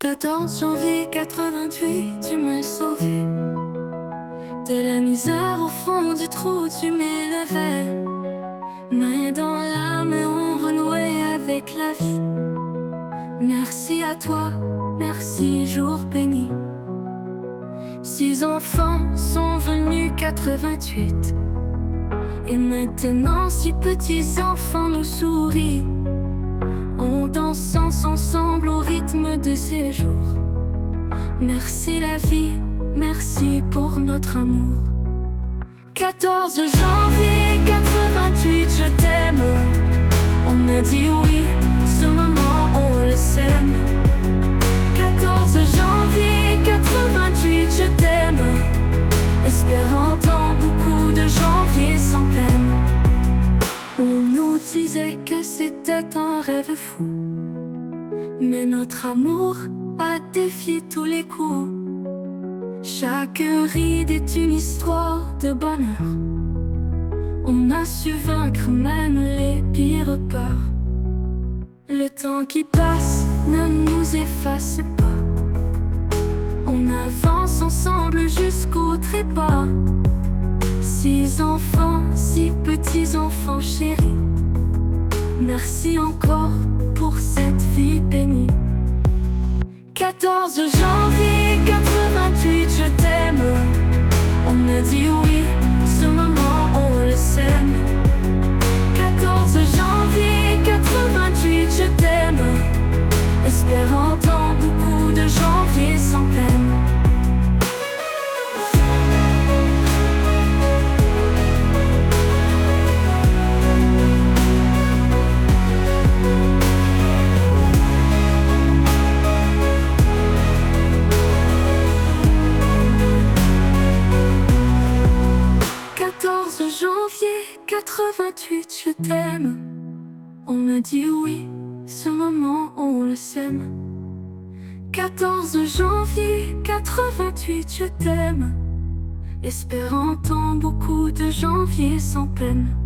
14 janvier 88, tu m'as sauvé de la misère au fond du trou, tu m'élevais. Main dans l'âme et on renouait avec la vie. Merci à toi, merci jour béni. 6 enfants sont venus 88. Et maintenant 6 petits enfants nous sourient. On danse ensemble au rythme de ces jours. Merci la vie, merci pour notre amour. 14 janvier 88, je t'aime. On a dit oui, ce moment on le sème. 14 janvier 88, je t'aime. Espérant tant beaucoup de janvier sans peine. On nous disait que c'était un rêve fou, mais notre amour a défié tous les coups. Chaque ride est une histoire de bonheur. On a su vaincre même les pires peurs. Le temps qui passe ne nous efface pas. On avance ensemble jusqu'au trépas. 6 enfants, 6 petits enfants chéris. Merci encore pour cette vie bénie. 14 janvier 88, je t'aime. On a dit oui, ce moment on le sème. 14 janvier 88, je t'aime. Espérant tant beaucoup de janvier sans peine. Janvier 88, je t'aime. On a dit oui, ce moment on le sème. 14 janvier 88, je t'aime. Espérant tant beaucoup de janvier sans peine.